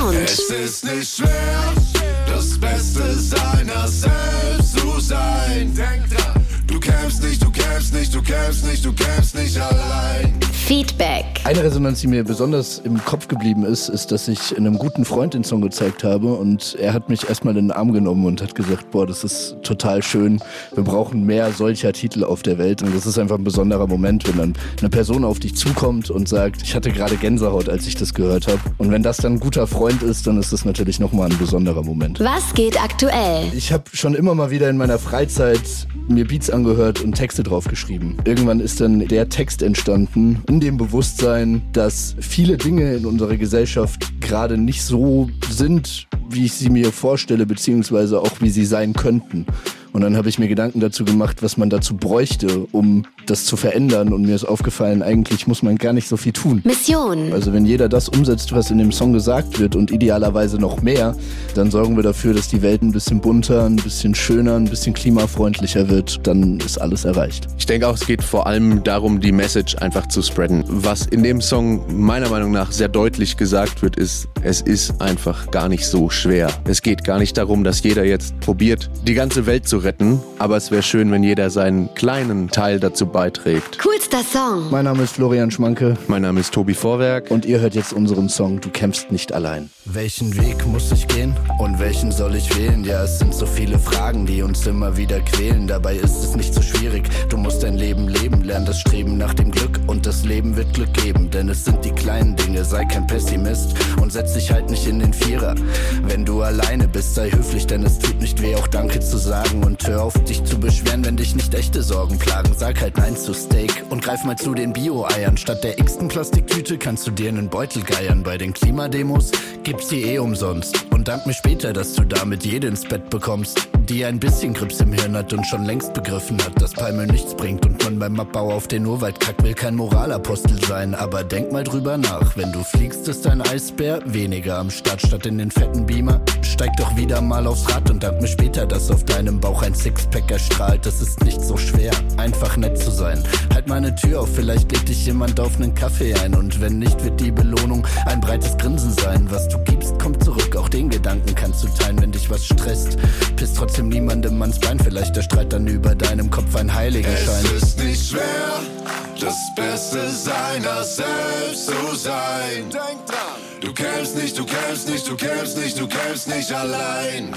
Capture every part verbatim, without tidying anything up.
Sound. Es ist nicht schwer, das Beste seiner selbst zu sein. Denk dran, du kämpfst nicht, du kämpfst nicht, du kämpfst nicht, du kämpfst nicht allein. Feedback. Eine Resonanz, die mir besonders im Kopf geblieben ist, ist, dass ich einem guten Freund den Song gezeigt habe und er hat mich erstmal in den Arm genommen und hat gesagt, boah, das ist total schön, wir brauchen mehr solcher Titel auf der Welt und das ist einfach ein besonderer Moment, wenn dann eine Person auf dich zukommt und sagt, ich hatte gerade Gänsehaut, als ich das gehört habe. Und wenn das dann ein guter Freund ist, dann ist das natürlich nochmal ein besonderer Moment. Was geht aktuell? Ich habe schon immer mal wieder in meiner Freizeit mir Beats angehört und Texte drauf geschrieben. Irgendwann ist dann der Text entstanden, in dem Bewusstsein, dass viele Dinge in unserer Gesellschaft gerade nicht so sind, wie ich sie mir vorstelle, beziehungsweise auch wie sie sein könnten. Und dann habe ich mir Gedanken dazu gemacht, was man dazu bräuchte, um das zu verändern. Und mir ist aufgefallen, eigentlich muss man gar nicht so viel tun. Mission. Also wenn jeder das umsetzt, was in dem Song gesagt wird und idealerweise noch mehr, dann sorgen wir dafür, dass die Welt ein bisschen bunter, ein bisschen schöner, ein bisschen klimafreundlicher wird. Dann ist alles erreicht. Ich denke auch, es geht vor allem darum, die Message einfach zu spreaden. Was in dem Song meiner Meinung nach sehr deutlich gesagt wird, ist, es ist einfach gar nicht so schwer. Es geht gar nicht darum, dass jeder jetzt probiert, die ganze Welt zu retten, aber es wäre schön, wenn jeder seinen kleinen Teil dazu beiträgt. Coolster Song. Mein Name ist Florian Schmanke. Mein Name ist Tobi Vorwerk. Und ihr hört jetzt unseren Song Du kämpfst nicht allein. Welchen Weg muss ich gehen und welchen soll ich wählen? Ja, es sind so viele Fragen, die uns immer wieder quälen. Dabei ist es nicht so schwierig. Du musst dein Leben leben, lern das Streben nach dem Glück und das Leben wird Glück geben. Denn es sind die kleinen Dinge, sei kein Pessimist und setz dich halt nicht in den Vierer. Wenn du alleine bist, sei höflich, denn es tut nicht weh, auch Danke zu sagen. Und hör auf, dich zu beschweren, wenn dich nicht echte Sorgen plagen. Sag halt Nein zu Steak und greif mal zu den Bio-Eiern. Statt der x-ten Plastiktüte kannst du dir einen Beutel geiern. Bei den Klimademos gibt's die eh umsonst. Und dank mir später, dass du damit jede ins Bett bekommst, die ein bisschen Grips im Hirn hat und schon längst begriffen hat, dass Palmöl nichts bringt und man beim Abbau auf den Urwald kackt, will kein Moralapostel sein. Aber denk mal drüber nach, wenn du fliegst, ist ein Eisbär weniger am Start statt in den fetten Beamer. Steig doch wieder mal aufs Rad und dank mir später, dass auf deinem Bauch ein Sixpack erstrahlt. Das ist nicht so schwer, einfach nett zu sein. Halt mal eine Tür auf, vielleicht lädt dich jemand auf einen Kaffee ein. Und wenn nicht, wird die Belohnung ein breites Grinsen sein. Was du gibst, kommt zurück, auch den Gedanken kannst du teilen, wenn dich was stresst. Piss trotzdem niemandem ans Bein, vielleicht der Streit dann über deinem Kopf ein Heiligenschein. Es ist nicht schwer, das Beste seiner selbst zu sein. Denk dran, du kämpfst nicht, du kämpfst nicht, du kämpfst nicht, du kämpfst nicht allein.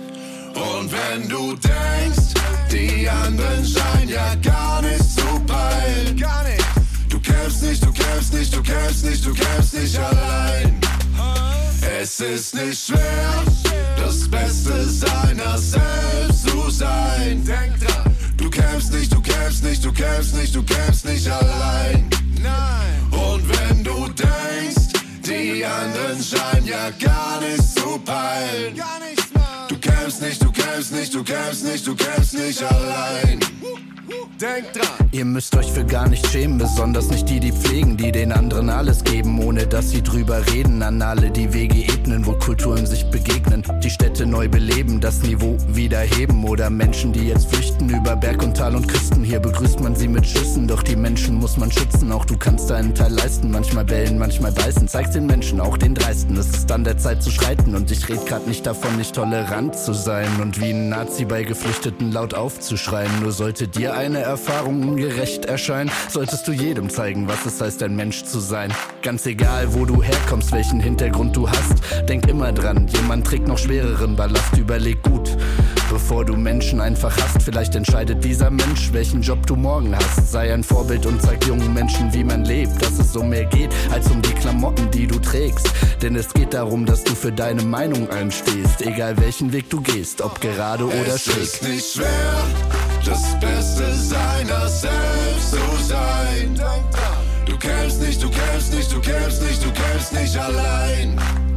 Und wenn du denkst, die anderen scheinen ja gar nicht zu peilen. Gar nicht. Du kämpfst nicht, du kämpfst nicht, du kämpfst nicht, du kämpfst nicht allein. Es ist nicht schwer, das Beste seiner selbst zu sein. Denk dran, du kämpfst nicht, du kämpfst nicht, du kämpfst nicht, du kämpfst nicht allein. Nein. Und wenn du denkst, die anderen scheinen ja gar nicht zu peilen. Gar nichts, Mann. Du kämpfst nicht, du kämpfst nicht, du kämpfst nicht, du kämpfst nicht allein. Denk dran. Ihr müsst euch für gar nichts schämen, besonders nicht die, die pflegen, die den anderen alles geben, ohne dass sie drüber reden. An alle, die Wege ebnen, wo Kulturen sich begegnen, die Städte neu beleben, das Niveau wieder heben. Oder Menschen, die jetzt flüchten über Berg und Tal und Küsten. Hier begrüßt man sie mit Schüssen, doch die Menschen muss man schützen. Auch du kannst deinen Teil leisten, manchmal bellen, manchmal beißen. Zeig's den Menschen, auch den Dreisten, es ist an der Zeit zu schreiten. Und ich red grad nicht davon, nicht tolerant zu sein und wie ein Nazi bei Geflüchteten laut aufzuschreien. Nur sollte dir eine Erfahrung ungerecht erscheinen, solltest du jedem zeigen, was es heißt, ein Mensch zu sein. Ganz egal, wo du herkommst, welchen Hintergrund du hast, denk immer dran, jemand trägt noch schwereren Ballast, überleg gut, bevor du Menschen einfach hasst. Vielleicht entscheidet dieser Mensch, welchen Job du morgen hast. Sei ein Vorbild und zeig jungen Menschen, wie man lebt, dass es um mehr geht, als um die Klamotten, die du trägst. Denn es geht darum, dass du für deine Meinung einstehst, egal welchen Weg du gehst, ob gerade oder schräg. Es ist nicht schwer, das Beste seiner selbst zu sein. Denk dran, du kämpfst nicht, du kämpfst nicht, du kämpfst nicht, du kämpfst nicht allein.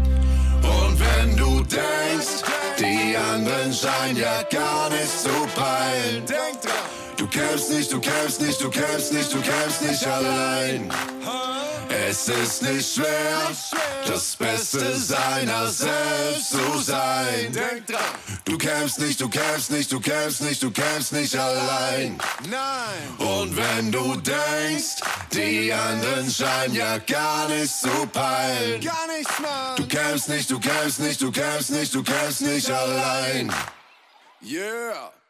Und wenn du denkst, die anderen scheinen ja gar nicht zu peilen. Denk dran, du kämpfst nicht, du kämpfst nicht, du kämpfst nicht, du kämpfst nicht allein. Es ist nicht schwer, das Beste seiner selbst zu sein. Denk dran, du kämpfst nicht, du kämpfst nicht, du kämpfst nicht, du kämpfst nicht allein. Nein. Und wenn du denkst, die anderen scheinen ja gar nicht zu peilen. Gar nichts, Mann. Du kämpfst nicht, du kämpfst nicht, du kämpfst nicht, du kämpfst nicht allein. Yeah.